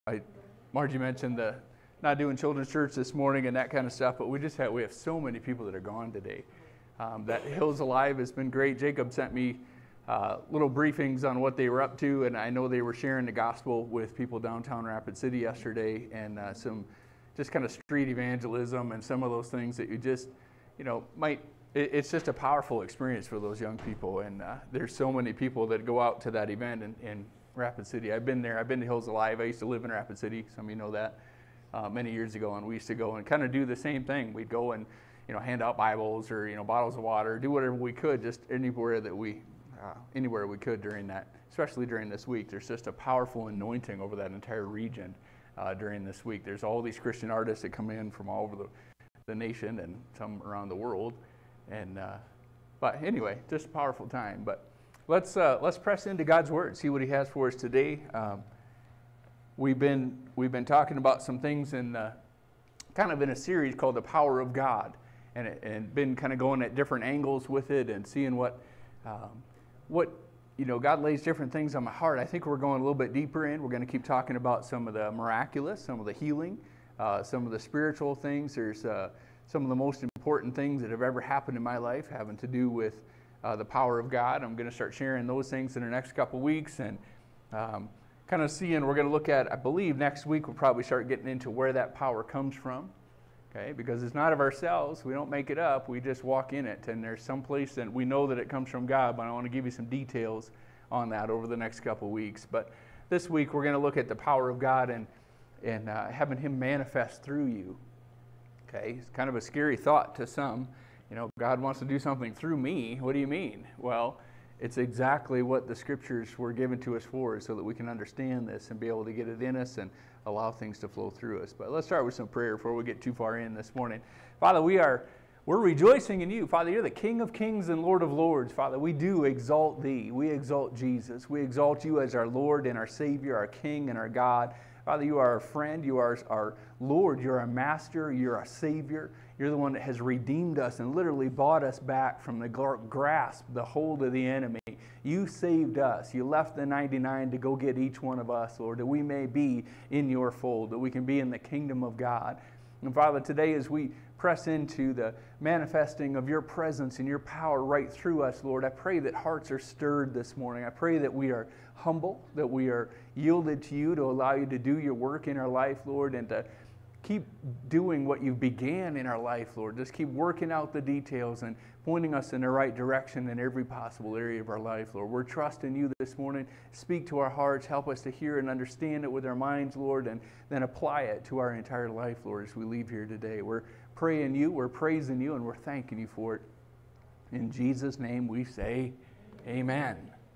Margie mentioned the not doing children's church this morning and that kind of stuff, but we have so many people that are gone today. That Hills Alive has been great. Jacob sent me little briefings on what they were up to, and I know they were sharing the gospel with people downtown Rapid City yesterday, and some just kind of street evangelism and some of those things that you just, it's just a powerful experience for those young people. And there's so many people that go out to that event in Rapid City. I've been there. I've been to Hills Alive. I used to live in Rapid City. Some of you know that many years ago, and we used to go and kind of do the same thing. We'd go and hand out Bibles or bottles of water, do whatever we could, just anywhere we could during that, especially during this week. There's just a powerful anointing over that entire region during this week. There's all these Christian artists that come in from all over the nation and some around the world, and but anyway, just a powerful time. But let's press into God's Word, see what He has for us today. We've been talking about some things in kind of in a series called The Power of God, and been kind of going at different angles with it and seeing what God lays different things on my heart. I think we're going a little bit deeper in. We're going to keep talking about some of the miraculous, some of the healing, some of the spiritual things. There's some of the most important things that have ever happened in my life having to do with the power of God. I'm going to start sharing those things in the next couple weeks, and kind of seeing, we're going to look at, I believe next week we'll probably start getting into where that power comes from. Okay, because it's not of ourselves. We don't make it up. We just walk in it. And there's some place that we know that it comes from God, but I want to give you some details on that over the next couple of weeks. But this week we're going to look at the power of God and having Him manifest through you. Okay, it's kind of a scary thought to some. God wants to do something through me. What do you mean? Well, it's exactly what the Scriptures were given to us for, so that we can understand this and be able to get it in us and allow things to flow through us. But let's start with some prayer before we get too far in this morning. Father, we're rejoicing in You. Father, You're the King of kings and Lord of lords. Father, we do exalt Thee. We exalt Jesus. We exalt You as our Lord and our Savior, our King and our God. Father, You are our friend. You are our Lord. You're our Master. You're our Savior. You're the one that has redeemed us and literally bought us back from the grasp, the hold of the enemy. You saved us. You left the 99 to go get each one of us, Lord, that we may be in Your fold, that we can be in the kingdom of God. And Father, today as we press into the manifesting of Your presence and Your power right through us, Lord, I pray that hearts are stirred this morning. I pray that we are humble, that we are yielded to You to allow You to do Your work in our life, Lord, and to keep doing what You began in our life, Lord. Just keep working out the details and pointing us in the right direction in every possible area of our life, Lord. We're trusting You this morning. Speak to our hearts. Help us to hear and understand it with our minds, Lord, and then apply it to our entire life, Lord, as we leave here today. We're praying You, we're praising You, and we're thanking You for it. In Jesus' name we say amen.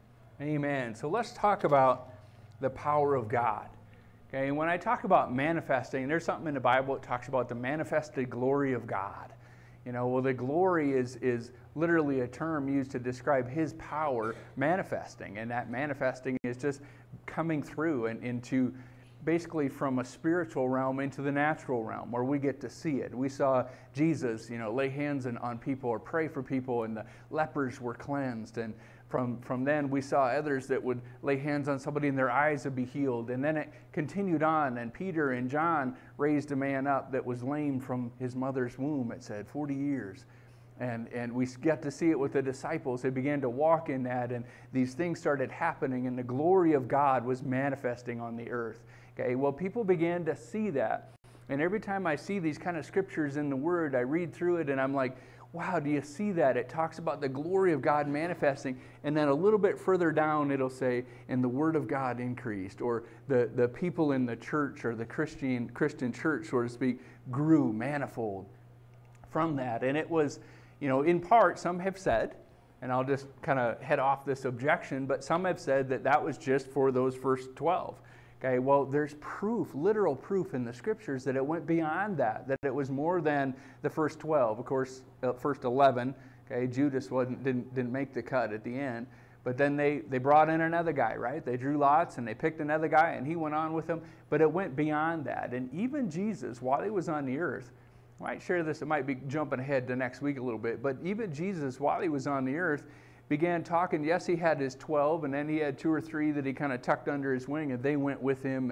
Amen. So let's talk about the power of God. Okay, and when I talk about manifesting, there's something in the Bible that talks about the manifested glory of God. Well, the glory is literally a term used to describe His power manifesting, and that manifesting is just coming through and into basically from a spiritual realm into the natural realm where we get to see it. We saw Jesus, lay hands on people or pray for people, and the lepers were cleansed, and from then we saw others that would lay hands on somebody and their eyes would be healed. And then it continued on, and Peter and John raised a man up that was lame from his mother's womb, it said, 40 years. And we got to see it with the disciples. They began to walk in that, and these things started happening, and the glory of God was manifesting on the earth. Okay, well, people began to see that. And every time I see these kind of scriptures in the Word, I read through it, and I'm like, wow, do you see that? It talks about the glory of God manifesting, and then a little bit further down it'll say, and the Word of God increased, or the people in the church, or the Christian church, so to speak, grew manifold from that. And it was, in part, some have said, and I'll just kind of head off this objection, but some have said that was just for those first 12. Okay, well, there's proof, literal proof in the Scriptures that it went beyond that it was more than the first 12. Of course, first 11, okay, Judas didn't make the cut at the end, but then they brought in another guy, right? They drew lots and they picked another guy and he went on with them, but it went beyond that. And even Jesus, while He was on the earth, I might share this, it might be jumping ahead to next week a little bit, but even Jesus, while He was on the earth, began talking. Yes, He had His 12, and then He had 2 or 3 that He kind of tucked under His wing, and they went with Him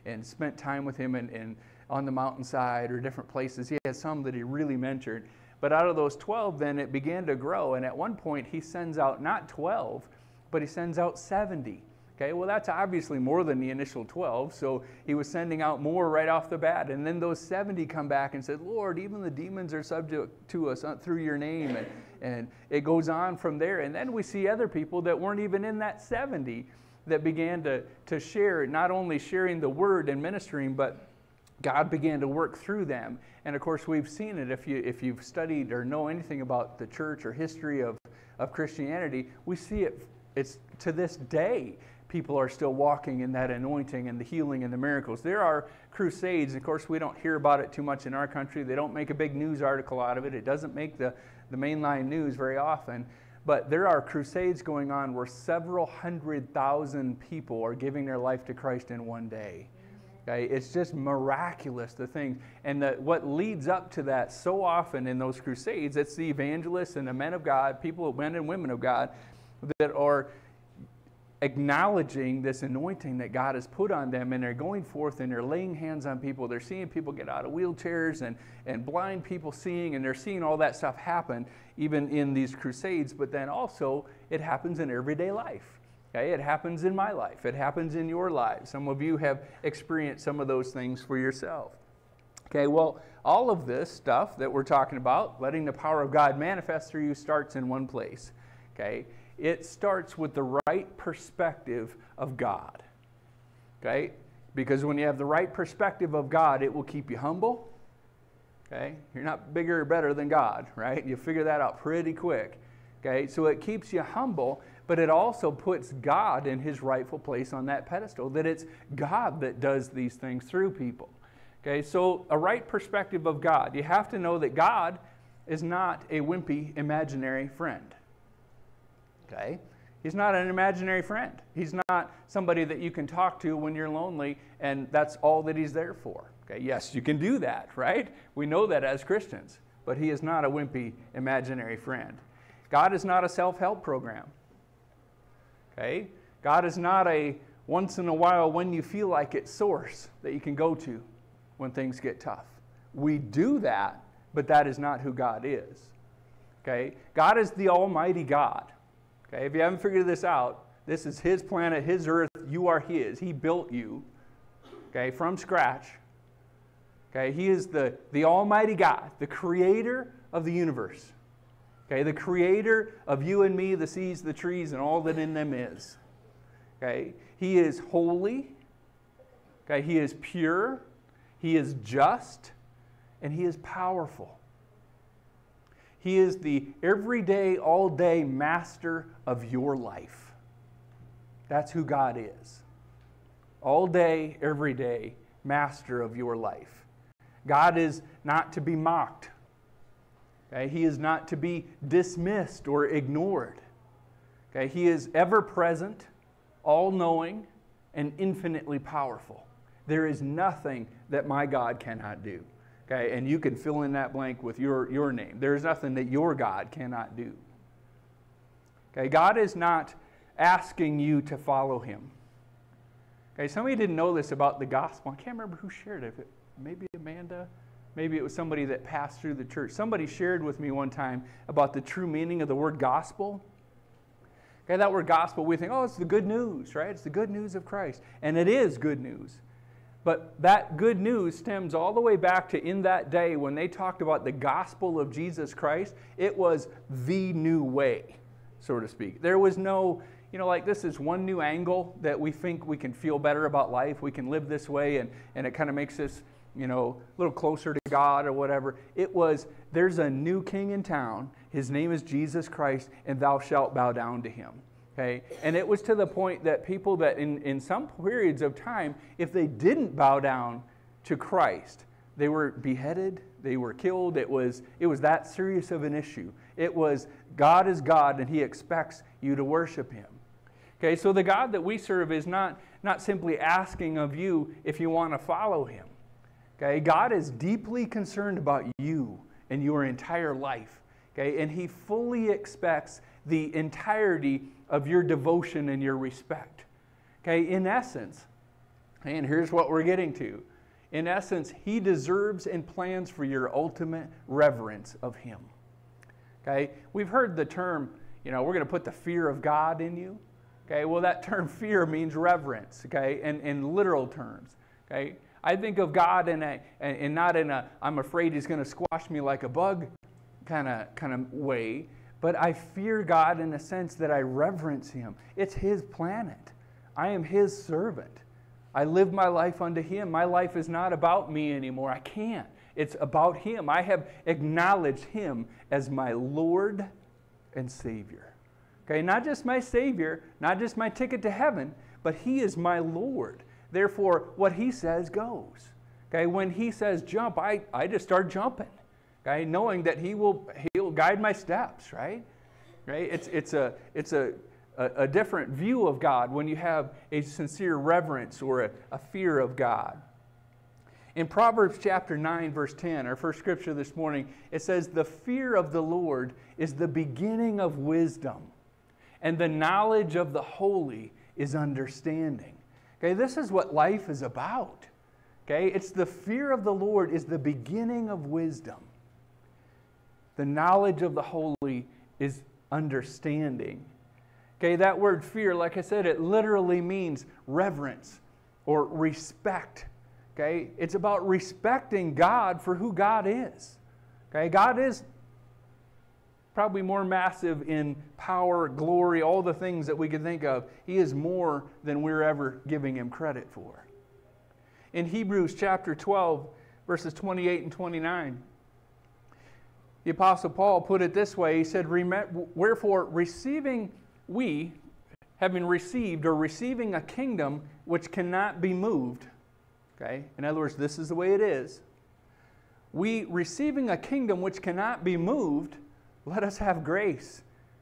and spent time with him and on the mountainside or different places. He had some that he really mentored. But out of those 12, then it began to grow. And at one point, he sends out not 12, but he sends out 70. Okay, well, that's obviously more than the initial 12. So he was sending out more right off the bat. And then those 70 come back and said, Lord, even the demons are subject to us through your name. And it goes on from there. And then we see other people that weren't even in that 70 that began to share, not only sharing the word and ministering, but God began to work through them. And of course, we've seen it. If you've studied or know anything about the church or history of Christianity, we see it. It's to this day, people are still walking in that anointing and the healing and the miracles. There are crusades. Of course, we don't hear about it too much in our country. They don't make a big news article out of it. It doesn't make the mainline news very often. But there are crusades going on where several 100,000 people are giving their life to Christ in one day. Okay? It's just miraculous, the things. And what leads up to that so often in those crusades, it's the evangelists and the men of God, people, men and women of God, that are acknowledging this anointing that God has put on them, and they're going forth and they're laying hands on people. They're seeing people get out of wheelchairs and blind people seeing, and they're seeing all that stuff happen even in these crusades. But then also it happens in everyday life. Okay? It happens in my life. It happens in your lives. Some of you have experienced some of those things for yourself. Okay, well, all of this stuff that we're talking about, letting the power of God manifest through you, starts in one place. Okay? It starts with the right perspective of God. Okay? Because when you have the right perspective of God, it will keep you humble. Okay? You're not bigger or better than God, right? You figure that out pretty quick. Okay? So it keeps you humble, but it also puts God in his rightful place on that pedestal, that it's God that does these things through people. Okay? So a right perspective of God. You have to know that God is not a wimpy imaginary friend. Okay? He's not an imaginary friend. He's not somebody that you can talk to when you're lonely, and that's all that he's there for. Okay? Yes, you can do that, right? We know that as Christians, but he is not a wimpy imaginary friend. God is not a self-help program. Okay? God is not a once in a while when you feel like it source that you can go to when things get tough. We do that, but that is not who God is. Okay? God is the Almighty God. Okay, if you haven't figured this out, this is his planet, his earth, you are his. He built you, okay, from scratch. Okay, he is the Almighty God, the creator of the universe. Okay, the creator of you and me, the seas, the trees, and all that in them is. Okay, he is holy. Okay, he is pure. He is just, and he is powerful. He is the everyday, all-day master of your life. That's who God is. All day, every day, master of your life. God is not to be mocked. Okay? He is not to be dismissed or ignored. Okay? He is ever-present, all-knowing, and infinitely powerful. There is nothing that my God cannot do. Okay, and you can fill in that blank with your name. There is nothing that your God cannot do. Okay, God is not asking you to follow him. Okay, some of you didn't know this about the gospel. I can't remember who shared it. Maybe Amanda? Maybe it was somebody that passed through the church. Somebody shared with me one time about the true meaning of the word gospel. Okay, that word gospel, we think, oh, it's the good news, right? It's the good news of Christ. And it is good news. But that good news stems all the way back to in that day when they talked about the gospel of Jesus Christ. It was the new way, so to speak. There was no, like this is one new angle that we think we can feel better about life. We can live this way and it kind of makes us, a little closer to God or whatever. It was, there's a new king in town. His name is Jesus Christ, and thou shalt bow down to him. Okay? And it was to the point that people that in some periods of time, if they didn't bow down to Christ, they were beheaded, they were killed. It was that serious of an issue. It was God is God and he expects you to worship him. Okay, so the God that we serve is not simply asking of you if you want to follow him. Okay, God is deeply concerned about you and your entire life. Okay, and he fully expects the entirety of your devotion and your respect. Okay, in essence, And here's what we're getting to. In essence, He deserves and plans for your ultimate reverence of Him. Okay? We've heard the term, we're going to put the fear of God in you. Okay? Well, that term fear means reverence, okay, in literal terms. Okay? I think of God and not in a I'm afraid He's going to squash me like a bug kind of way, but I fear God in the sense that I reverence Him. It's His planet. I am His servant. I live my life unto Him. My life is not about me anymore. I can't. It's about Him. I have acknowledged Him as my Lord and Savior. Okay, not just my Savior, not just my ticket to heaven, but He is my Lord. Therefore, what He says goes. Okay, when He says jump, I just start jumping. Okay, knowing that He'll guide my steps. Right? It's a different view of God when you have a sincere reverence or a fear of God. In Proverbs chapter 9, verse 10, our first scripture this morning, it says, "The fear of the Lord is the beginning of wisdom, and the knowledge of the holy is understanding." Okay, this is what life is about. Okay, it's the fear of the Lord is the beginning of wisdom. The knowledge of the holy is understanding. Okay, that word fear, like I said, it literally means reverence or respect. Okay, it's about respecting God for who God is. Okay, God is probably more massive in power, glory, all the things that we could think of. He is more than we're ever giving Him credit for. In Hebrews chapter 12, verses 28 and 29, the Apostle Paul put it this way. He said, "Wherefore, having received or receiving a kingdom which cannot be moved," okay, in other words, this is the way it is. "We, receiving a kingdom which cannot be moved, let us have grace,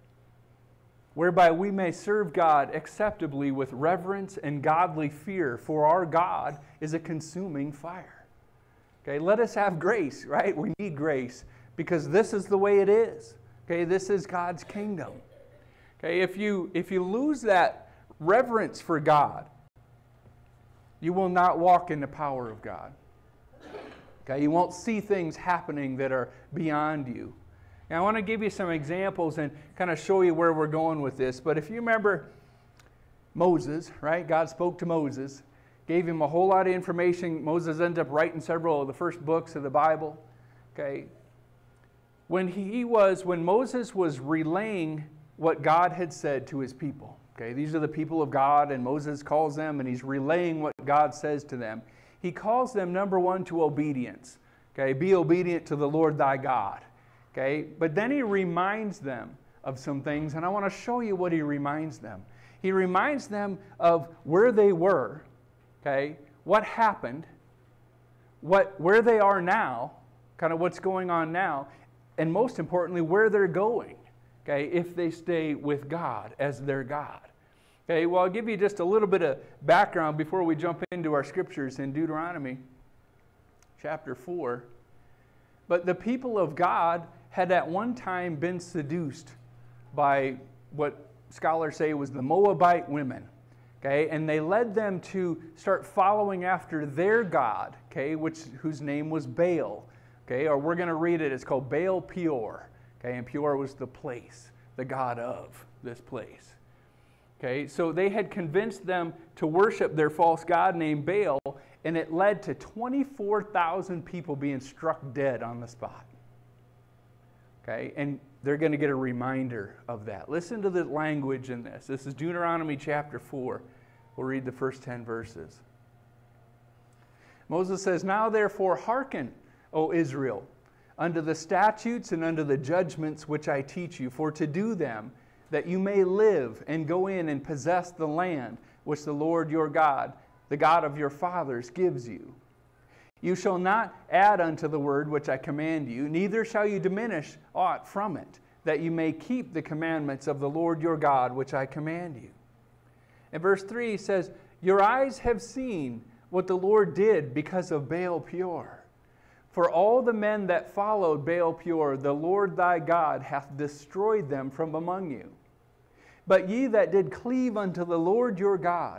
whereby we may serve God acceptably with reverence and godly fear, for our God is a consuming fire." Okay, let us have grace, right? We need grace because this is the way it is. Okay, this is God's kingdom. Okay, if you lose that reverence for God, you will not walk in the power of God. Okay, you won't see things happening that are beyond you. And I want to give you some examples and kind of show you where we're going with this. But if you remember Moses, right? God spoke to Moses, gave him a whole lot of information. Moses ended up writing several of the first books of the Bible. Okay, when Moses was relaying what God had said to His people. Okay, these are the people of God, and Moses calls them, and he's relaying what God says to them. He calls them, number one, to obedience. Okay, be obedient to the Lord thy God. Okay, but then he reminds them of some things, and I want to show you what he reminds them. He reminds them of where they were, okay, what happened, where they are now, kind of what's going on now, and most importantly, where they're going. Okay, if they stay with God as their God. Okay, well, I'll give you just a little bit of background before we jump into our scriptures in Deuteronomy chapter 4. But the people of God had at one time been seduced by what scholars say was the Moabite women. Okay, and they led them to start following after their god, okay, whose name was Baal. Okay, or we're going to read it, it's called Baal Peor. Okay, and Peor was the place, the god of this place. Okay, so they had convinced them to worship their false god named Baal, and it led to 24,000 people being struck dead on the spot. Okay, and they're going to get a reminder of that. Listen to the language in this. This is Deuteronomy chapter 4. We'll read the first 10 verses. Moses says, "Now therefore hearken, O Israel, unto the statutes and unto the judgments which I teach you, for to do them, that you may live and go in and possess the land which the Lord your God, the God of your fathers, gives you. You shall not add unto the word which I command you, neither shall you diminish aught from it, that you may keep the commandments of the Lord your God which I command you." In verse 3 says, "Your eyes have seen what the Lord did because of Baal Peor. For all the men that followed Baal Peor, the Lord thy God hath destroyed them from among you. But ye that did cleave unto the Lord your God,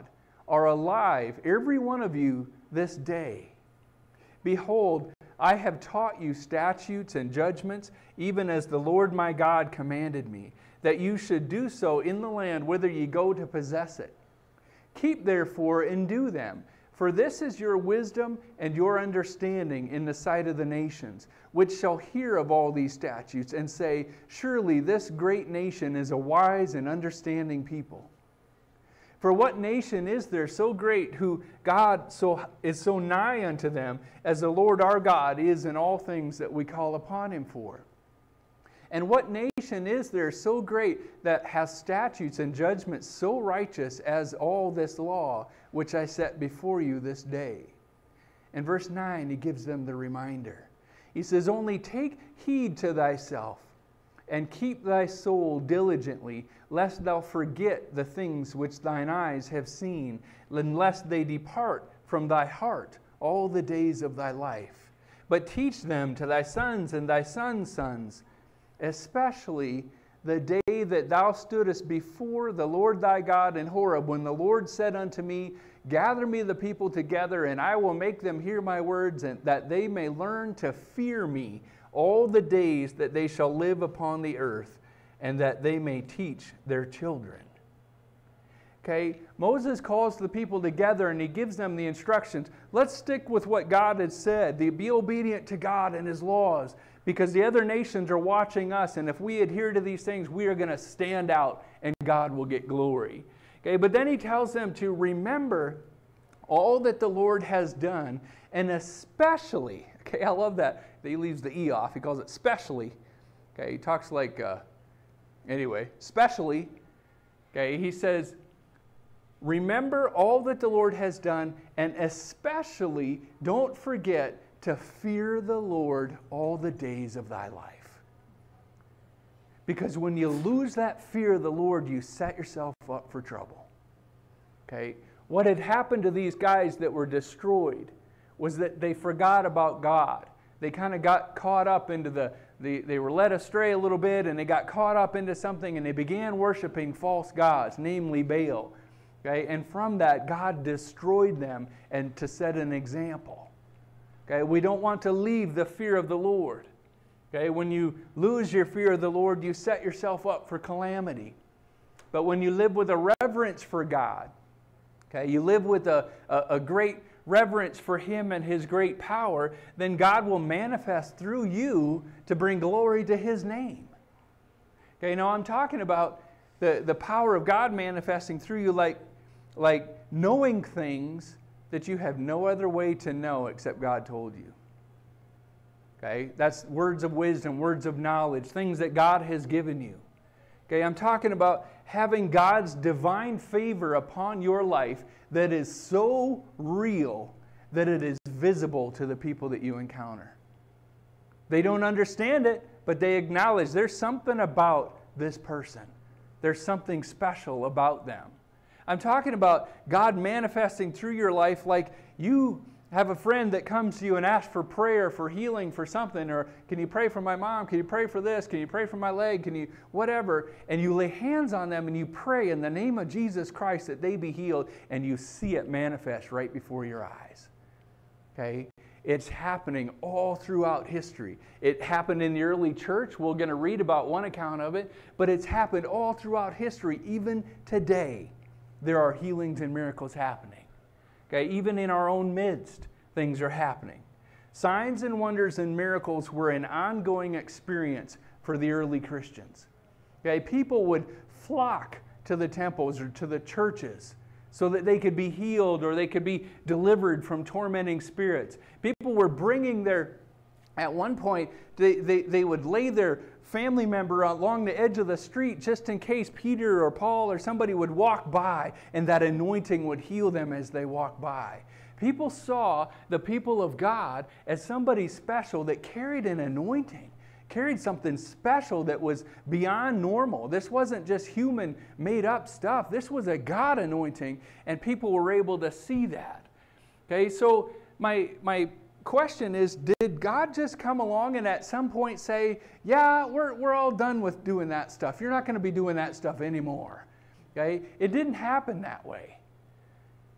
are alive, every one of you, this day. Behold, I have taught you statutes and judgments, even as the Lord my God commanded me, that you should do so in the land whither ye go to possess it. Keep therefore and do them, for this is your wisdom and your understanding in the sight of the nations, which shall hear of all these statutes, and say, surely this great nation is a wise and understanding people. For what nation is there so great who God is so nigh unto them as the Lord our God is in all things that we call upon him for? And what nation is there so great that has statutes and judgments so righteous as all this law which I set before you this day? In verse 9, he gives them the reminder. He says, only take heed to thyself, and keep thy soul diligently, lest thou forget the things which thine eyes have seen, and lest they depart from thy heart all the days of thy life. But teach them to thy sons and thy sons' sons, especially the day that thou stoodest before the Lord thy God in Horeb, when the Lord said unto me, gather me the people together, and I will make them hear my words, and that they may learn to fear me all the days that they shall live upon the earth, and that they may teach their children. Okay, Moses calls the people together and he gives them the instructions. Let's stick with what God has said. Be obedient to God and his laws, because the other nations are watching us, and if we adhere to these things, we are going to stand out and God will get glory. Okay, but then he tells them to remember all that the Lord has done, and especially, okay, I love that. He leaves the E off. He calls it specially. Okay, he talks like, anyway, specially. Okay, he says, remember all that the Lord has done, and especially don't forget to fear the Lord all the days of thy life. Because when you lose that fear of the Lord, you set yourself up for trouble. Okay, what had happened to these guys that were destroyed was that they forgot about God. They kind of got caught up into they were led astray a little bit, and they got caught up into something, and they began worshiping false gods, namely Baal. Okay? And from that, God destroyed them and to set an example. Okay? We don't want to leave the fear of the Lord. Okay? When you lose your fear of the Lord, you set yourself up for calamity. But when you live with a reverence for God, okay, you live with a great reverence for him and his great power, then God will manifest through you to bring glory to his name. Okay, now I'm talking about the power of God manifesting through you, like knowing things that you have no other way to know except God told you. Okay, that's words of wisdom, words of knowledge, things that God has given you. Okay, I'm talking about having God's divine favor upon your life that is so real that it is visible to the people that you encounter. They don't understand it, but they acknowledge there's something about this person. There's something special about them. I'm talking about God manifesting through your life, like you have a friend that comes to you and asks for prayer, for healing, for something, or can you pray for my mom? Can you pray for this? Can you pray for my leg? Can you whatever? And you lay hands on them and you pray in the name of Jesus Christ that they be healed, and you see it manifest right before your eyes. Okay? It's happening all throughout history. It happened in the early church. We're going to read about one account of it, but it's happened all throughout history. Even today, there are healings and miracles happening. Okay, even in our own midst, things are happening. Signs and wonders and miracles were an ongoing experience for the early Christians. Okay, people would flock to the temples or to the churches so that they could be healed or they could be delivered from tormenting spirits. People were bringing at one point, they would lay their family member along the edge of the street just in case Peter or Paul or somebody would walk by, and that anointing would heal them as they walked by. People saw the people of God as somebody special that carried an anointing, carried something special that was beyond normal. This wasn't just human made up stuff. This was a God anointing, and people were able to see that. Okay, so my question is, did God just come along and at some point say, yeah, we're all done with doing that stuff. You're not going to be doing that stuff anymore. Okay? It didn't happen that way.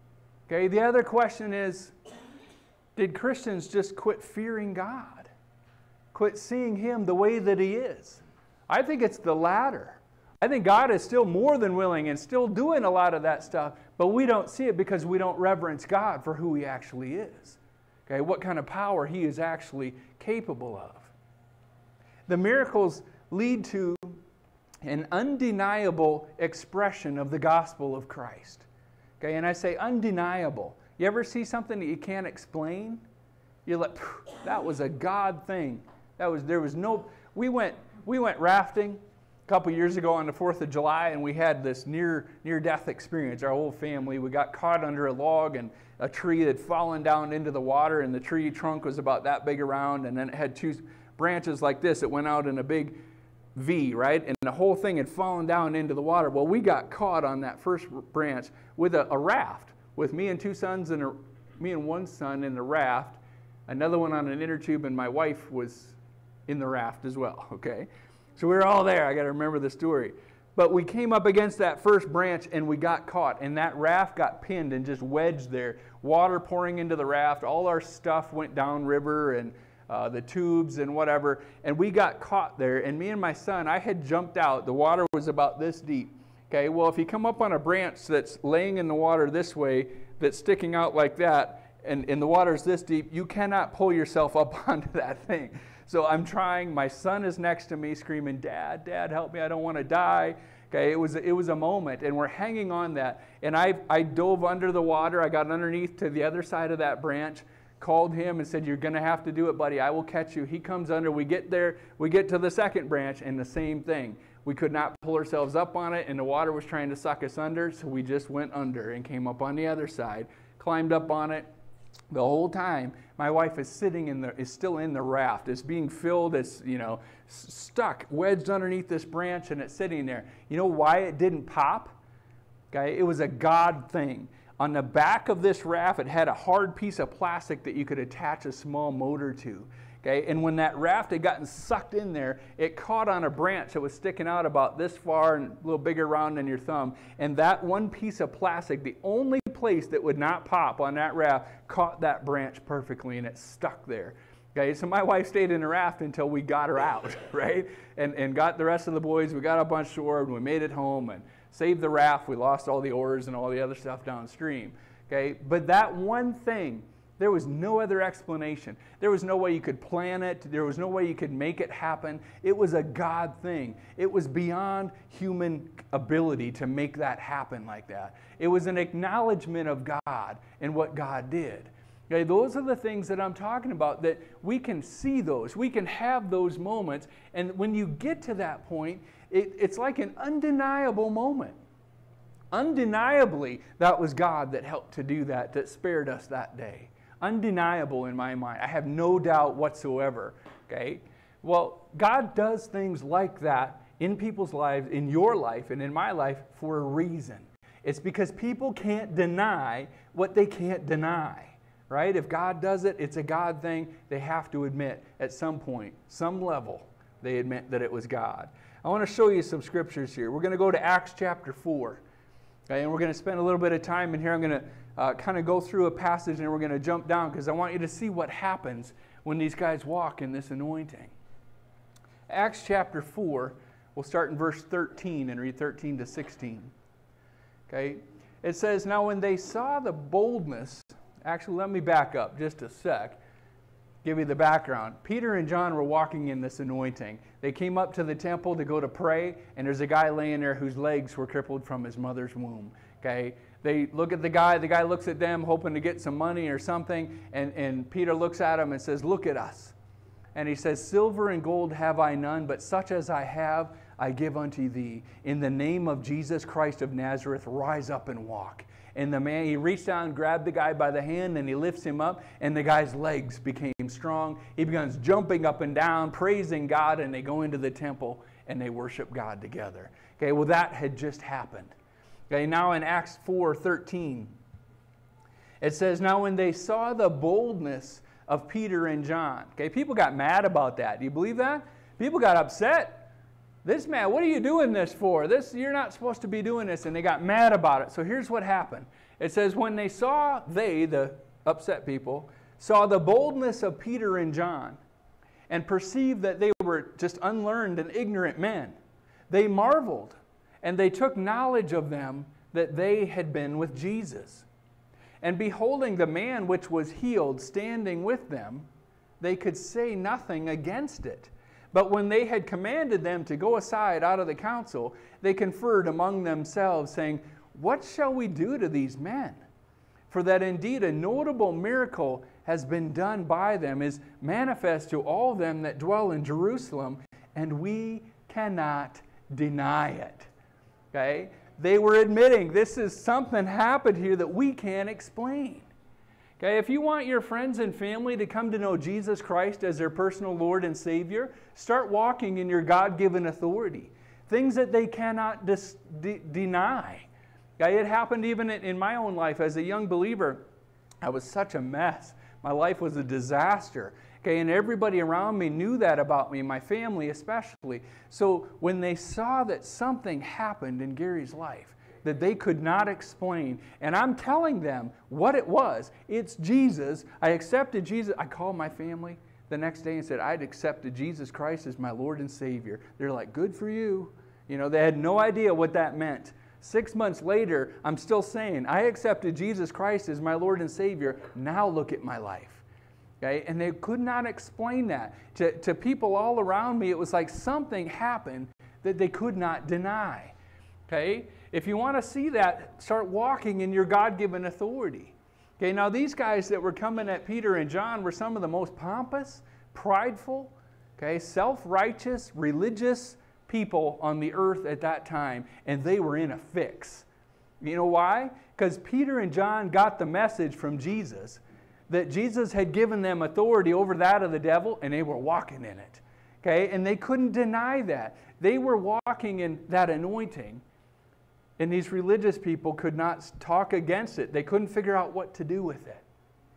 Okay, the other question is, did Christians just quit fearing God? Quit seeing Him the way that He is? I think it's the latter. I think God is still more than willing and still doing a lot of that stuff, but we don't see it because we don't reverence God for who He actually is. Okay, what kind of power He is actually capable of. The miracles lead to an undeniable expression of the gospel of Christ. Okay, and I say undeniable. You ever see something that you can't explain? You're like, that was a God thing. We went rafting a couple years ago on the 4th of July, and we had this near-death experience. Our whole family, we got caught under a log, and a tree had fallen down into the water, and the tree trunk was about that big around, and then it had two branches like this. It went out in a big V, right? And the whole thing had fallen down into the water. Well, we got caught on that first branch with a raft, with me and one son in the raft, another one on an inner tube, and my wife was in the raft as well, okay? So we were all there. I got to remember the story. But we came up against that first branch, and we got caught, and that raft got pinned and just wedged there. Water pouring into the raft. All our stuff went downriver, and the tubes and whatever, and we got caught there. And me and my son, I had jumped out. The water was about this deep. Okay, well, if you come up on a branch that's laying in the water this way, that's sticking out like that, and the water's this deep, you cannot pull yourself up onto that thing. So I'm trying. My son is next to me screaming, Dad, Dad, help me, I don't want to die. Okay, it was a moment, and we're hanging on that. And I dove under the water. I got underneath to the other side of that branch, called him and said, you're going to have to do it, buddy. I will catch you. He comes under. We get there. We get to the second branch, and the same thing. We could not pull ourselves up on it, and the water was trying to suck us under, so we just went under and came up on the other side, climbed up on it. The whole time, my wife is still in the raft. It's being filled. It's, stuck, wedged underneath this branch, and it's sitting there. You know why it didn't pop? Okay, it was a God thing. On the back of this raft, it had a hard piece of plastic that you could attach a small motor to. Okay, and when that raft had gotten sucked in there, it caught on a branch that was sticking out about this far and a little bigger around than your thumb. And that one piece of plastic, the only place that would not pop on that raft, caught that branch perfectly, and it stuck there. Okay, so my wife stayed in the raft until we got her out, right? And got the rest of the boys. We got up on shore, and we made it home and saved the raft. We lost all the oars and all the other stuff downstream. Okay, but that one thing, there was no other explanation. There was no way you could plan it. There was no way you could make it happen. It was a God thing. It was beyond human ability to make that happen like that. It was an acknowledgement of God and what God did. Okay, those are the things that I'm talking about, that we can see those. We can have those moments. And when you get to that point, it's like an undeniable moment. Undeniably, that was God that helped to do that, that spared us that day. Undeniable in my mind. I have no doubt whatsoever. Okay? Well, God does things like that in people's lives, in your life, and in my life for a reason. It's because people can't deny what they can't deny. Right? If God does it, it's a God thing. They have to admit at some point, some level, they admit that it was God. I want to show you some scriptures here. We're going to go to Acts chapter 4. Okay, and we're going to spend a little bit of time in here. I'm going to kind of go through a passage, and we're going to jump down because I want you to see what happens when these guys walk in this anointing. Acts chapter 4, we'll start in verse 13 and read 13 to 16. Okay, it says, now when they saw the boldness, actually let me back up just a sec, give you the background. Peter and John were walking in this anointing. They came up to the temple to go to pray, and there's a guy laying there whose legs were crippled from his mother's womb. Okay, they look at the guy looks at them hoping to get some money or something, and Peter looks at him and says, look at us. And he says, silver and gold have I none, but such as I have, I give unto thee. In the name of Jesus Christ of Nazareth, rise up and walk. And the man, he reached down, grabbed the guy by the hand, and he lifts him up, and the guy's legs became strong. He begins jumping up and down, praising God, and they go into the temple, and they worship God together. Okay, well, that had just happened. Okay, now in Acts 4:13, it says, now when they saw the boldness of Peter and John. Okay, people got mad about that. Do you believe that? People got upset. This man, what are you doing this for? You're not supposed to be doing this. And they got mad about it. So here's what happened. It says, when they saw, the upset people, saw the boldness of Peter and John, and perceived that they were just unlearned and ignorant men, they marveled, and they took knowledge of them that they had been with Jesus. And beholding the man which was healed standing with them, they could say nothing against it. But when they had commanded them to go aside out of the council, they conferred among themselves, saying, what shall we do to these men? For that indeed a notable miracle has been done by them, is manifest to all them that dwell in Jerusalem, and we cannot deny it. Okay? They were admitting this is something happened here that we can't explain. Okay, if you want your friends and family to come to know Jesus Christ as their personal Lord and Savior, start walking in your God-given authority. Things that they cannot deny. Okay, it happened even in my own life as a young believer. I was such a mess. My life was a disaster. Okay, and everybody around me knew that about me, my family especially. So when they saw that something happened in Gary's life that they could not explain, and I'm telling them what it was, it's Jesus. I accepted Jesus. I called my family the next day and said, I'd accepted Jesus Christ as my Lord and Savior. They're like, good for you. You know, they had no idea what that meant. 6 months later, I'm still saying, I accepted Jesus Christ as my Lord and Savior. Now look at my life. Okay? And they could not explain that. To people all around me, it was like something happened that they could not deny. Okay? If you want to see that, start walking in your God-given authority. Okay, now these guys that were coming at Peter and John were some of the most pompous, prideful, okay, self-righteous, religious people on the earth at that time, and they were in a fix. You know why? Because Peter and John got the message from Jesus that Jesus had given them authority over that of the devil, and they were walking in it. Okay, and they couldn't deny that. They were walking in that anointing. And these religious people could not talk against it. They couldn't figure out what to do with it.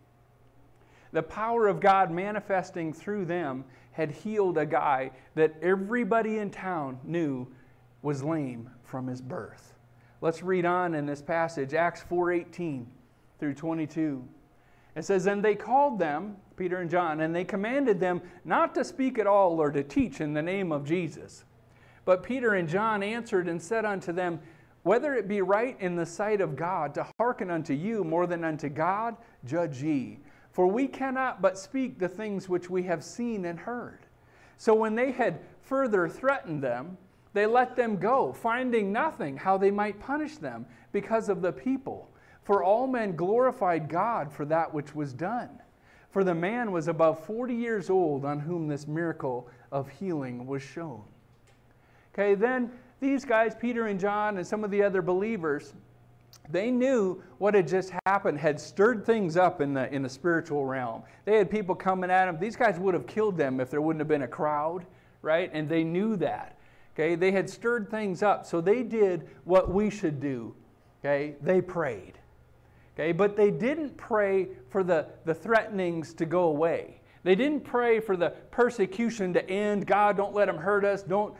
The power of God manifesting through them had healed a guy that everybody in town knew was lame from his birth. Let's read on in this passage, Acts 4:18 through 22. It says, and they called them, Peter and John, and they commanded them not to speak at all or to teach in the name of Jesus. But Peter and John answered and said unto them, whether it be right in the sight of God to hearken unto you more than unto God, judge ye. For we cannot but speak the things which we have seen and heard. So when they had further threatened them, they let them go, finding nothing how they might punish them because of the people. For all men glorified God for that which was done. For the man was above 40 years old on whom this miracle of healing was shown. Okay, then these guys, Peter and John and some of the other believers, they knew what had just happened had stirred things up in the spiritual realm. They had people coming at them. These guys would have killed them if there wouldn't have been a crowd, right? And they knew that. Okay, they had stirred things up. So they did what we should do. Okay, they prayed. Okay, but they didn't pray for the threatenings to go away. They didn't pray for the persecution to end. God, don't let them hurt us. Don't,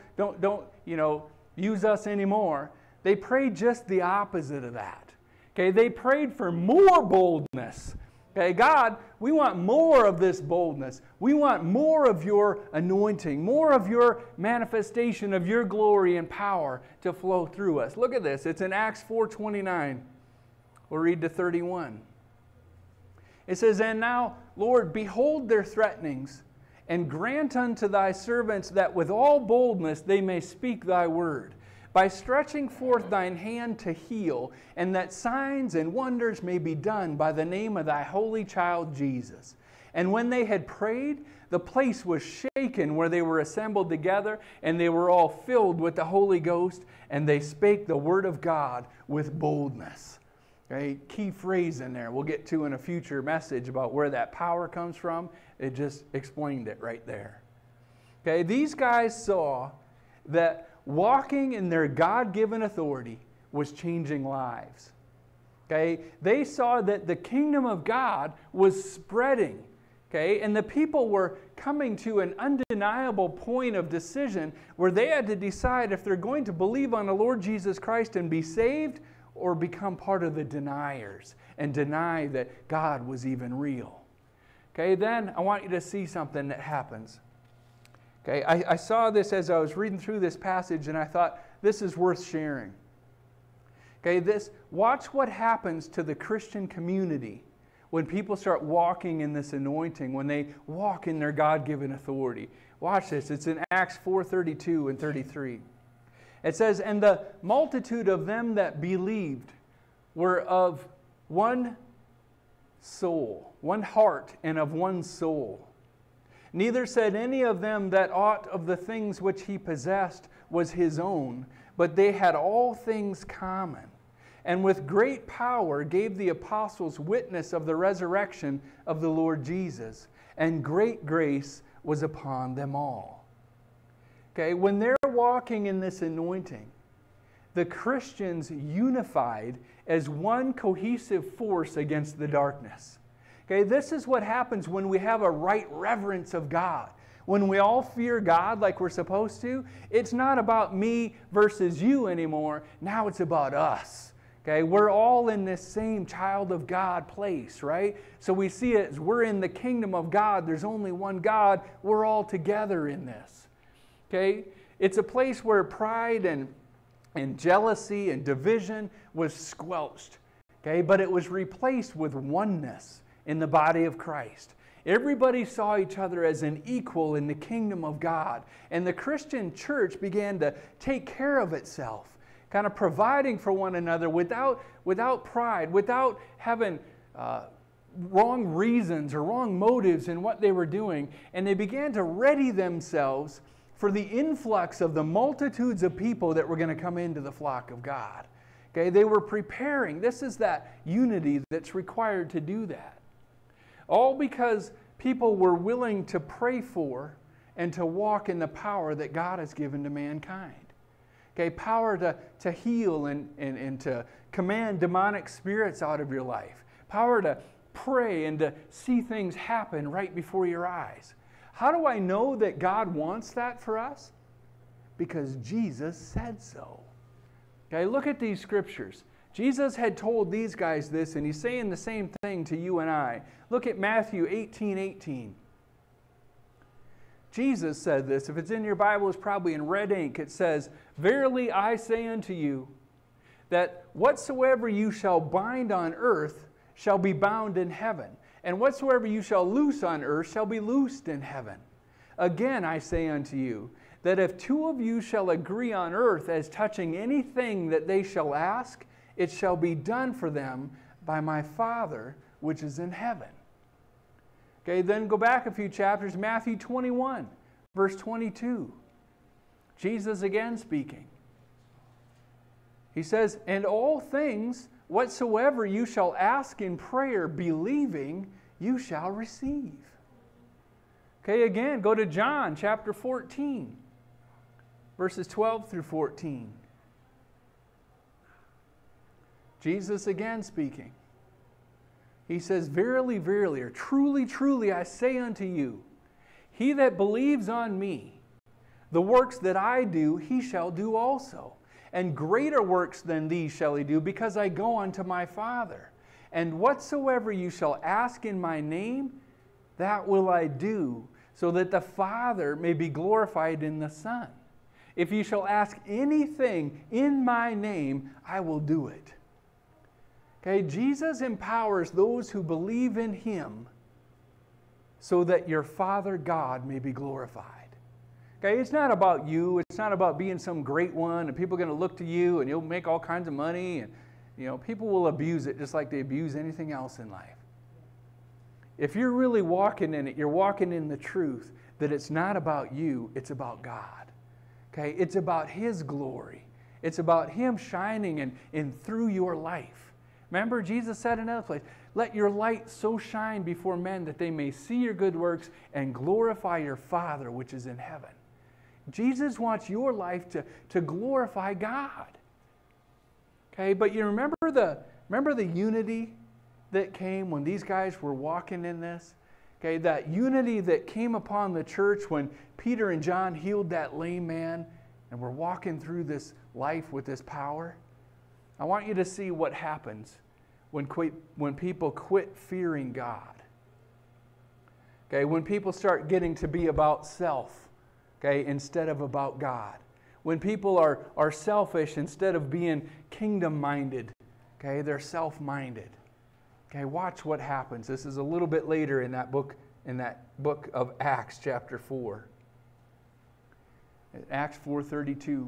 use us anymore. They prayed just the opposite of that. Okay, they prayed for more boldness. Okay, God, we want more of this boldness. We want more of your anointing, more of your manifestation of your glory and power to flow through us. Look at this. It's in Acts 4:29. We'll read to 31. It says, and now, Lord, behold their threatenings, and grant unto thy servants that with all boldness they may speak thy word, by stretching forth thine hand to heal, and that signs and wonders may be done by the name of thy holy child Jesus. And when they had prayed, the place was shaken where they were assembled together, and they were all filled with the Holy Ghost, and they spake the word of God with boldness. Okay, key phrase in there we'll get to in a future message about where that power comes from. It just explained it right there. Okay, these guys saw that walking in their God-given authority was changing lives. Okay, they saw that the kingdom of God was spreading. Okay, and the people were coming to an undeniable point of decision where they had to decide if they're going to believe on the Lord Jesus Christ and be saved, or become part of the deniers and deny that God was even real. Okay, then I want you to see something that happens. Okay, I saw this as I was reading through this passage, and I thought, this is worth sharing. Okay, watch what happens to the Christian community when people start walking in this anointing, when they walk in their God-given authority. Watch this. It's in Acts 4:32 and 33. It says, "And the multitude of them that believed were of one soul, one heart, and of one soul. Neither said any of them that aught of the things which he possessed was his own, but they had all things common. And with great power gave the apostles witness of the resurrection of the Lord Jesus, and great grace was upon them all." Okay, when they're walking in this anointing, the Christians unified as one cohesive force against the darkness. Okay, this is what happens when we have a right reverence of God. When we all fear God like we're supposed to, it's not about me versus you anymore. Now it's about us. Okay, we're all in this same child of God place, right? So we see it as we're in the kingdom of God. There's only one God. We're all together in this. Okay, it's a place where pride and jealousy and division was squelched. Okay, but it was replaced with oneness in the body of Christ. Everybody saw each other as an equal in the kingdom of God. And the Christian church began to take care of itself, kind of providing for one another without pride, without having wrong reasons or wrong motives in what they were doing. And they began to ready themselves for the influx of the multitudes of people that were going to come into the flock of God. Okay, they were preparing. This is that unity that's required to do that. All because people were willing to pray for and to walk in the power that God has given to mankind. Okay, power to heal and to command demonic spirits out of your life. Power to pray and to see things happen right before your eyes. How do I know that God wants that for us? Because Jesus said so. Okay, look at these scriptures. Jesus had told these guys this, and he's saying the same thing to you and I. Look at Matthew 18:18. Jesus said this. If it's in your Bible, it's probably in red ink. It says, "Verily I say unto you, that whatsoever you shall bind on earth shall be bound in heaven, and whatsoever you shall loose on earth shall be loosed in heaven. Again I say unto you, that if two of you shall agree on earth as touching anything that they shall ask, it shall be done for them by my Father which is in heaven." Okay, then go back a few chapters, Matthew 21, verse 22. Jesus again speaking. He says, "And all things whatsoever you shall ask in prayer, believing, you shall receive." Okay, again, go to John chapter 14, verses 12 through 14. Jesus again speaking. He says, "Verily, verily, or truly, truly, I say unto you, he that believes on me, the works that I do, he shall do also. And greater works than these shall he do, because I go unto my Father. And whatsoever you shall ask in my name, that will I do, so that the Father may be glorified in the Son. If you shall ask anything in my name, I will do it." Okay, Jesus empowers those who believe in him so that your Father God may be glorified. Okay, it's not about you. It's not about being some great one and people are going to look to you and you'll make all kinds of money. And, people will abuse it just like they abuse anything else in life. If you're really walking in it, you're walking in the truth that it's not about you, it's about God. Okay, it's about his glory. It's about him shining in through your life. Remember, Jesus said in another place, "Let your light so shine before men that they may see your good works and glorify your Father which is in heaven." Jesus wants your life to glorify God. Okay, but you remember the unity that came when these guys were walking in this? Okay, that unity that came upon the church when Peter and John healed that lame man and were walking through this life with this power. I want you to see what happens when people quit fearing God. Okay, when people start getting to be about self, okay, instead of about God. When people are selfish instead of being kingdom-minded, okay, they're self-minded. Okay, watch what happens. This is a little bit later in that book of Acts, chapter 4. Acts 4:32.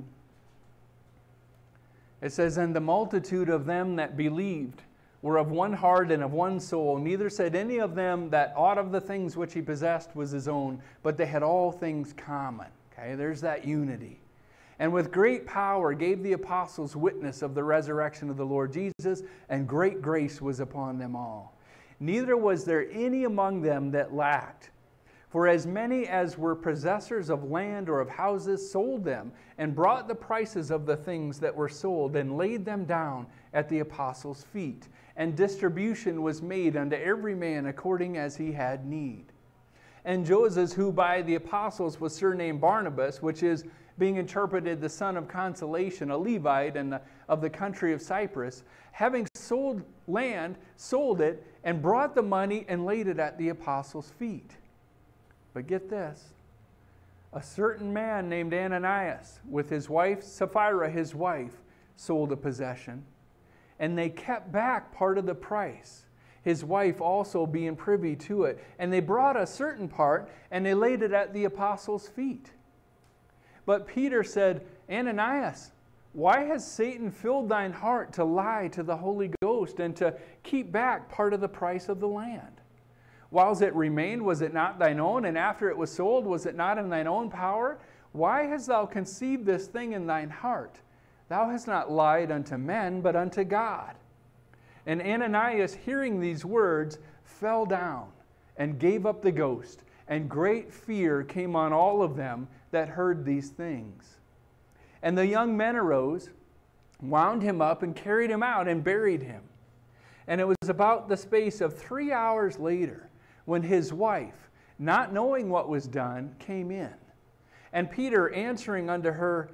It says, "And the multitude of them that believed were of one heart and of one soul. Neither said any of them that aught of the things which he possessed was his own, but they had all things common." Okay, there's that unity. "And with great power gave the apostles witness of the resurrection of the Lord Jesus, and great grace was upon them all. Neither was there any among them that lacked. For as many as were possessors of land or of houses sold them, and brought the prices of the things that were sold, and laid them down at the apostles' feet. And distribution was made unto every man according as he had need. And Joseph, who by the apostles was surnamed Barnabas, which is, being interpreted, the son of consolation, a Levite and of the country of Cyprus, having sold land, sold it, and brought the money and laid it at the apostles' feet. But get this, a certain man named Ananias, with his wife Sapphira his wife, sold a possession, and they kept back part of the price, his wife also being privy to it. And they brought a certain part, and they laid it at the apostles' feet. But Peter said, Ananias, why has Satan filled thine heart to lie to the Holy Ghost, and to keep back part of the price of the land? Whiles it remained, was it not thine own? And after it was sold, was it not in thine own power? Why hast thou conceived this thing in thine heart? Thou hast not lied unto men, but unto God. And Ananias, hearing these words, fell down and gave up the ghost. And great fear came on all of them that heard these things. And the young men arose, wound him up, and carried him out, and buried him. And it was about the space of 3 hours later, when his wife, not knowing what was done, came in. And Peter answered unto her,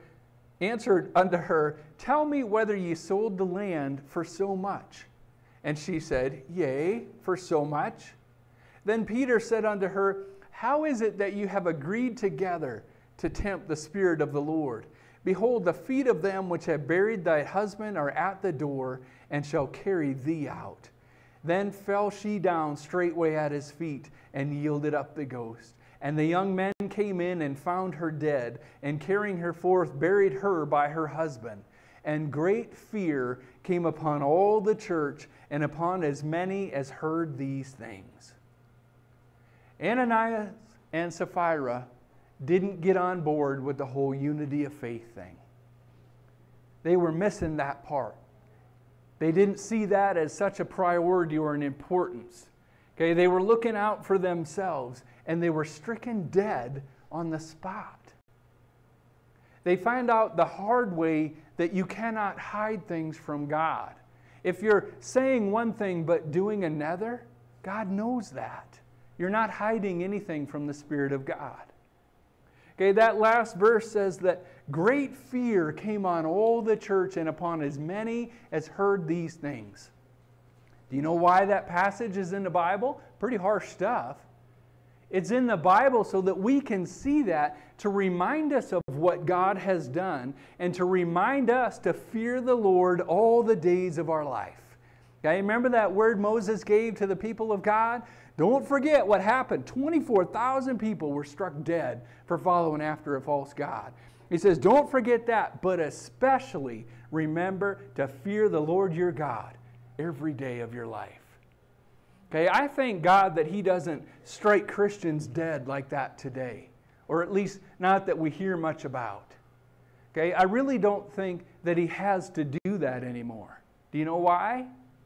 Tell me whether ye sold the land for so much. And she said, Yea, for so much. Then Peter said unto her, How is it that you have agreed together to tempt the Spirit of the Lord? Behold, the feet of them which have buried thy husband are at the door, and shall carry thee out. Then fell she down straightway at his feet, and yielded up the ghost. And the young men came in, and found her dead, and carrying her forth, buried her by her husband. And great fear came upon all the church, and upon as many as heard these things. Ananias and Sapphira didn't get on board with the whole unity of faith thing. They were missing that part. They didn't see that as such a priority or an importance. Okay, they were looking out for themselves, and they were stricken dead on the spot. They find out the hard way that you cannot hide things from God. If you're saying one thing but doing another, God knows that. You're not hiding anything from the Spirit of God. Okay, that last verse says that great fear came on all the church, and upon as many as heard these things. Do you know why that passage is in the Bible? Pretty harsh stuff. It's in the Bible so that we can see that, to remind us of what God has done, and to remind us to fear the Lord all the days of our life. Okay, remember that word Moses gave to the people of God? Don't forget what happened. 24,000 people were struck dead for following after a false god. He says, don't forget that, but especially remember to fear the Lord your God every day of your life. Okay, I thank God that He doesn't strike Christians dead like that today, or at least not that we hear much about. Okay, I really don't think that He has to do that anymore. Do you know why?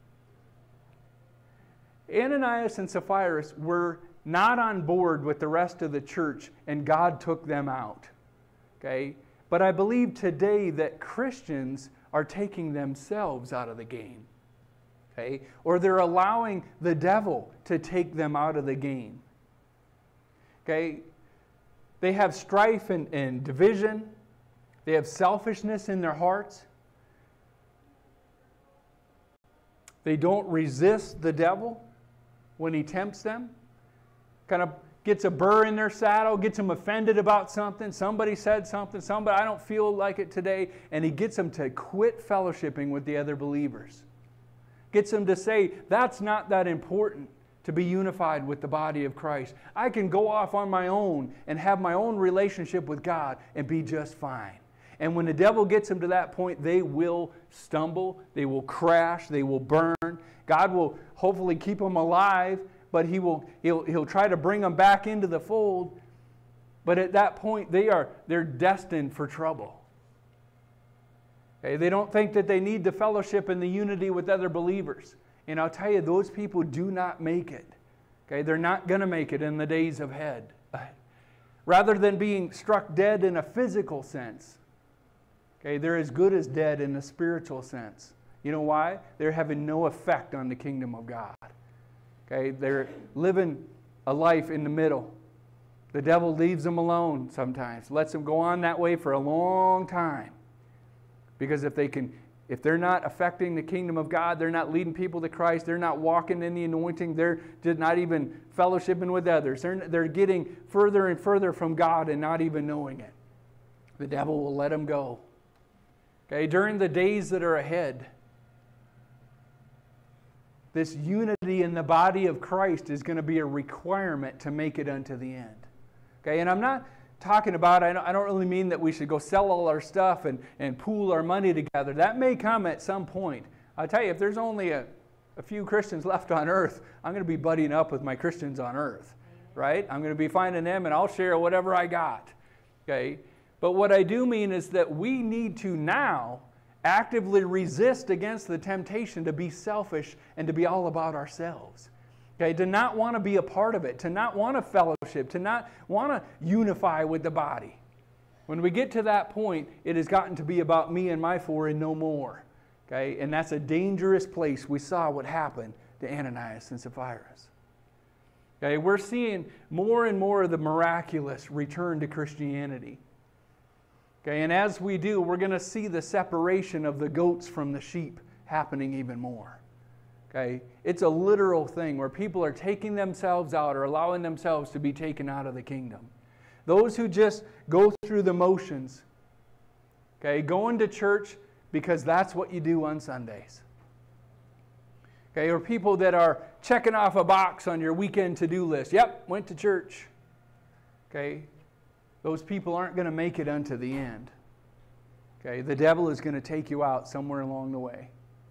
Ananias and Sapphira were not on board with the rest of the church, and God took them out. Okay? But I believe today that Christians are taking themselves out of the game. Okay? Or they're allowing the devil to take them out of the game. Okay? They have strife and division. They have selfishness in their hearts. They don't resist the devil when he tempts them. Kind of gets a burr in their saddle, gets them offended about something. Somebody said something, I don't feel like it today. And he gets them to quit fellowshipping with the other believers. Gets them to say, that's not that important to be unified with the body of Christ. I can go off on my own and have my own relationship with God and be just fine. And when the devil gets them to that point, they will stumble, they will crash, they will burn. God will hopefully keep them alive, but he'll try to bring them back into the fold. But at that point, they're destined for trouble. Okay? They don't think that they need the fellowship and the unity with other believers. And I'll tell you, those people do not make it. Okay? They're not going to make it in the days ahead. Rather than being struck dead in a physical sense, okay, they're as good as dead in a spiritual sense. You know why? They're having no effect on the kingdom of God. Okay, they're living a life in the middle. The devil leaves them alone sometimes, lets them go on that way for a long time. Because if they're not affecting the kingdom of God, they're not leading people to Christ, they're not walking in the anointing, they're not even fellowshipping with others. They're getting further and further from God and not even knowing it. The devil will let them go. Okay, during the days that are ahead, this unity in the body of Christ is going to be a requirement to make it unto the end. Okay, and I'm not talking about, I don't really mean that we should go sell all our stuff and pool our money together. That may come at some point. I'll tell you, if there's only a few Christians left on earth, I'm going to be buddying up with my Christians on earth. Right? I'm going to be finding them and I'll share whatever I got. Okay? But what I do mean is that we need to now actively resist against the temptation to be selfish and to be all about ourselves. Okay, to not want to be a part of it, to not want to fellowship, to not want to unify with the body. When we get to that point, it has gotten to be about me and my four and no more. Okay, and that's a dangerous place. We saw what happened to Ananias and Sapphira. Okay, we're seeing more and more of the miraculous return to Christianity. Okay, and as we do, we're going to see the separation of the goats from the sheep happening even more. Okay, it's a literal thing where people are taking themselves out or allowing themselves to be taken out of the kingdom. Those who just go through the motions, okay, going to church because that's what you do on Sundays. Okay, or people that are checking off a box on your weekend to-do list. Yep, went to church. Okay, those people aren't going to make it unto the end. Okay, the devil is going to take you out somewhere along the way.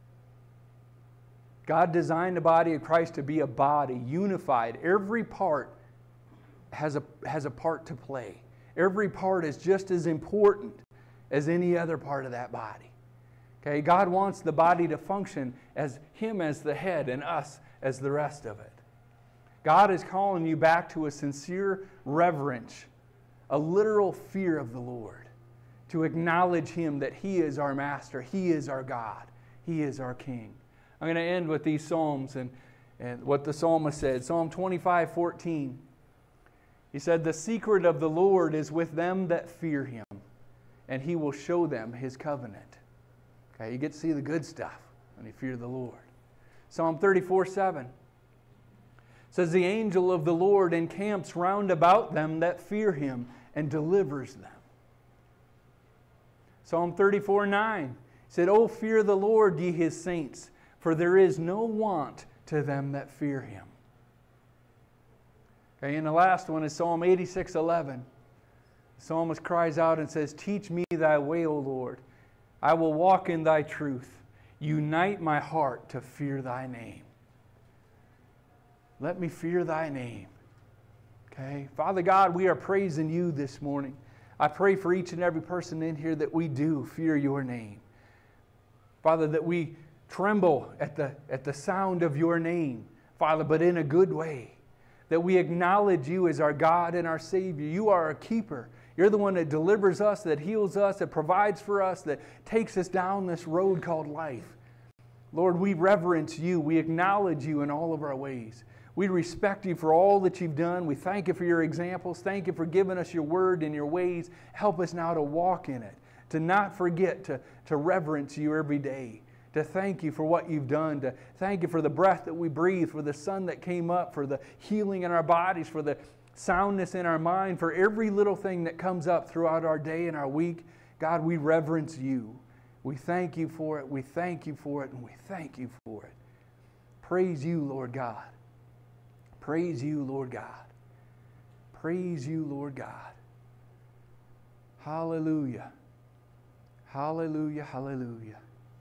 God designed the body of Christ to be a body, unified. Every part has a part to play. Every part is just as important as any other part of that body. Okay, God wants the body to function as Him as the head and us as the rest of it. God is calling you back to a sincere reverence, a literal fear of the Lord, to acknowledge Him that He is our Master, He is our God, He is our King. I'm going to end with these Psalms and what the psalmist said. Psalm 25:14. He said, "The secret of the Lord is with them that fear Him, and He will show them His covenant." Okay, you get to see the good stuff when you fear the Lord. Psalm 34:7 says, "The angel of the Lord encamps round about them that fear Him and delivers them." Psalm 34:9 said, "O fear the Lord, ye His saints, for there is no want to them that fear Him." Okay, and the last one is Psalm 86:11. The psalmist cries out and says, "Teach me thy way, O Lord. I will walk in thy truth. Unite my heart to fear thy name." Let me fear thy name. Okay, Father God, we are praising you this morning. I pray for each and every person in here that we do fear your name. Father, that we tremble at the sound of your name, Father, but in a good way. That we acknowledge you as our God and our Savior. You are our keeper. You're the one that delivers us, that heals us, that provides for us, that takes us down this road called life. Lord, we reverence you. We acknowledge you in all of our ways. We respect you for all that you've done. We thank you for your examples. Thank you for giving us your word and your ways. Help us now to walk in it, to not forget to reverence you every day, to thank you for what you've done, to thank you for the breath that we breathe, for the sun that came up, for the healing in our bodies, for the soundness in our mind, for every little thing that comes up throughout our day and our week. God, we reverence you. We thank you for it. We thank you for it. And we thank you for it. Praise you, Lord God. Praise you, Lord God. Praise you, Lord God. Hallelujah. Hallelujah, hallelujah.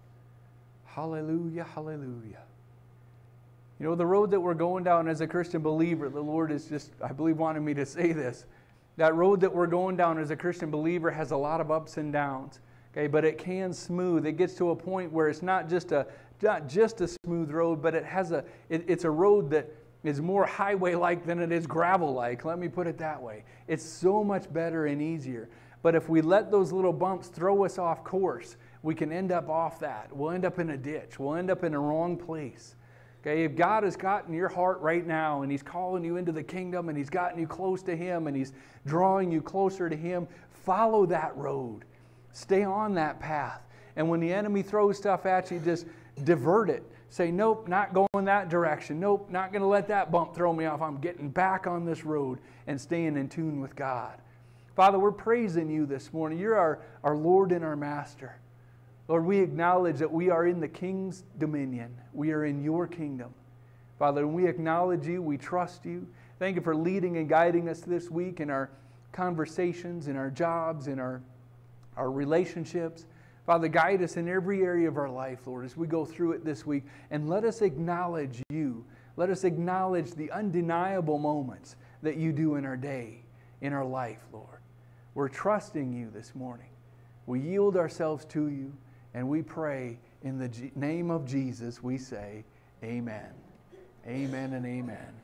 Hallelujah, hallelujah. You know, the road that we're going down as a Christian believer, the Lord is just, I believe, wanted me to say this. That road that we're going down as a Christian believer has a lot of ups and downs. Okay, but it can smooth. It gets to a point where it's not just a smooth road, but it's a road that is more highway-like than it is gravel-like. Let me put it that way. It's so much better and easier. But if we let those little bumps throw us off course, we can end up off that. We'll end up in a ditch. We'll end up in a wrong place. Okay, if God has gotten your heart right now and He's calling you into the kingdom and He's gotten you close to Him and He's drawing you closer to Him, follow that road. Stay on that path. And when the enemy throws stuff at you, just divert it. Say, nope, not going that direction. Nope, not going to let that bump throw me off. I'm getting back on this road and staying in tune with God. Father, we're praising you this morning. You're our Lord and our Master. Lord, we acknowledge that we are in the King's dominion. We are in your kingdom. Father, we acknowledge you. We trust you. Thank you for leading and guiding us this week in our conversations, in our jobs, in our relationships. Father, guide us in every area of our life, Lord, as we go through it this week. And let us acknowledge you. Let us acknowledge the undeniable moments that you do in our day, in our life, Lord. We're trusting you this morning. We yield ourselves to you, and we pray in the name of Jesus, we say, amen. Amen and amen.